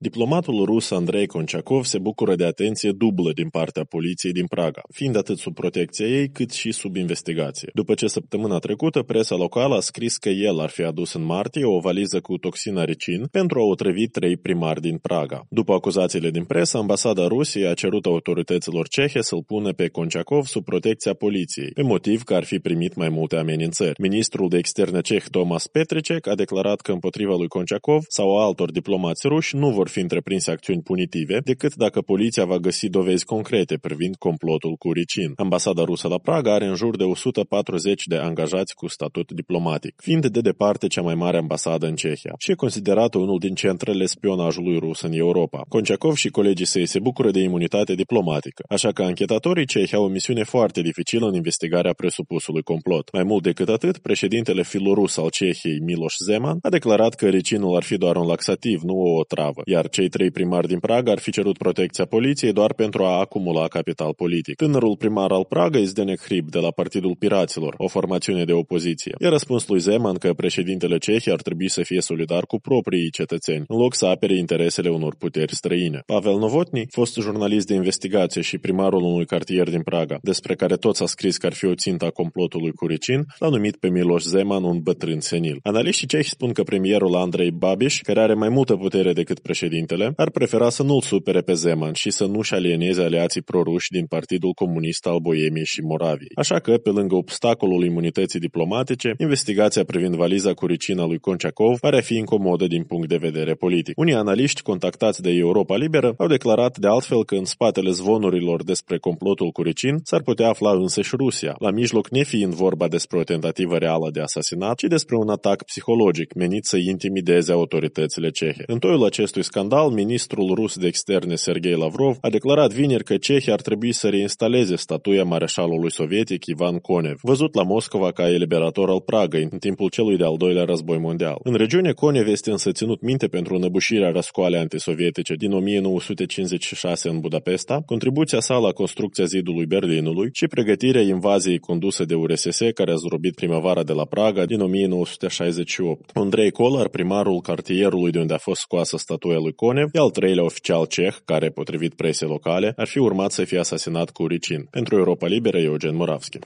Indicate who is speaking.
Speaker 1: Diplomatul rus Andrei Konchakov se bucură de atenție dublă din partea poliției din Praga, fiind atât sub protecția ei cât și sub investigație. După ce săptămâna trecută presa locală a scris că el ar fi adus în martie o valiză cu toxina ricin pentru a otrăvi 3 primari din Praga. După acuzațiile din presă, ambasada Rusiei a cerut autorităților cehe să-l pună pe Konchakov sub protecția poliției, pe motiv că ar fi primit mai multe amenințări. Ministrul de externe ceh Tomas Petricek a declarat că împotriva lui Konchakov sau altor diplomați ruși nu vor fi întreprinse acțiuni punitive decât dacă poliția va găsi dovezi concrete privind complotul cu ricin. Ambasada rusă la Praga are în jur de 140 de angajați cu statut diplomatic, fiind de departe cea mai mare ambasadă în Cehia și e considerată unul din centrele spionajului rus în Europa. Konchakov și colegii săi se bucură de imunitate diplomatică, așa că anchetatorii cehi au o misiune foarte dificilă în investigarea presupusului complot. Mai mult decât atât, președintele filorus al Cehiei, Miloš Zeman, a declarat că ricinul ar fi doar un laxativ, nu o otravă, iar cei 3 primari din Praga ar fi cerut protecția poliției doar pentru a acumula capital politic. Tânărul primar al Pragei, Zdeněk Hrib, de la Partidul Piraților, o formațiune de opoziție, i-a răspuns lui Zeman că președintele Cehiei ar trebui să fie solidar cu proprii cetățeni, în loc să apere interesele unor puteri străine. Pavel Novotny, fost jurnalist de investigație și primarul unui cartier din Praga, despre care toți a scris că ar fi o țintă a complotului cu ricin, l-a numit pe Miloš Zeman un bătrân senil. Analiștii cehi spun că premierul Andrei Babiš, care are mai multă putere decât președintele, ar prefera să nu-l supere pe Zeman și să nu-și alieneze aliații proruși din Partidul Comunist al Boemiei și Moraviei. Așa că, pe lângă obstacolul imunității diplomatice, investigația privind valiza cu ricina lui Konchakov pare fi incomodă din punct de vedere politic. Unii analiști contactați de Europa Liberă au declarat de altfel că în spatele zvonurilor despre complotul cu ricin s-ar putea afla însăși Rusia, la mijloc nefiind vorba despre o tentativă reală de asasinat, ci despre un atac psihologic menit să intimideze autoritățile cehe. În toiul acestui scandal, ministrul rus de externe Sergei Lavrov a declarat vineri că Cehia ar trebui să reinstaleze statuia mareșalului sovietic Ivan Konev, văzut la Moscova ca eliberator al Pragăi în timpul celui de-al doilea război mondial. În regiune, Konev este însă ținut minte pentru înăbușirea răscoalei antisovietice din 1956 în Budapesta, contribuția sa la construcția zidului Berlinului și pregătirea invaziei condusă de URSS care a zdrobit primăvara de la Praga din 1968. Andrei Kolar, primarul cartierului de unde a fost scoasă statuia lui Konev, e al 3-lea oficial ceh care, potrivit presei locale, ar fi urmat să fie asasinat cu ricin. Pentru Europa Liberă, Eugen Moravski.